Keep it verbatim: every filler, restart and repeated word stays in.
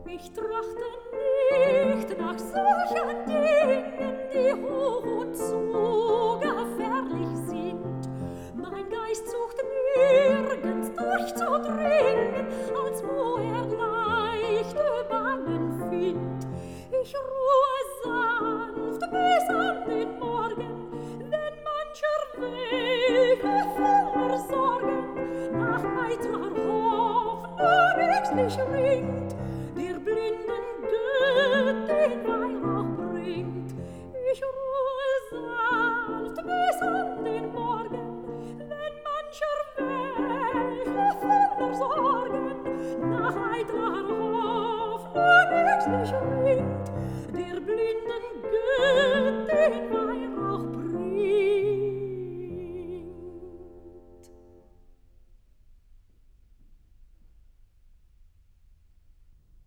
Ich trachte nicht nach solchen Dingen, die hoch und zu gefährlich sind. Mein Geist sucht nirgends durchzudringen, als wo er leichte Bahnen findet. Ich ruhe sanft bis an den Morgen, wenn mancher Wege voller Sorgen nach heitrer Hoffnung ängstlich ringt, der blinden Göt den Weihrauch bringt. Ich ruhe sanft bis an den Morgen, wenn mancher Wege voller Sorgen nach heitrer Hoffnung ängstlich ringt,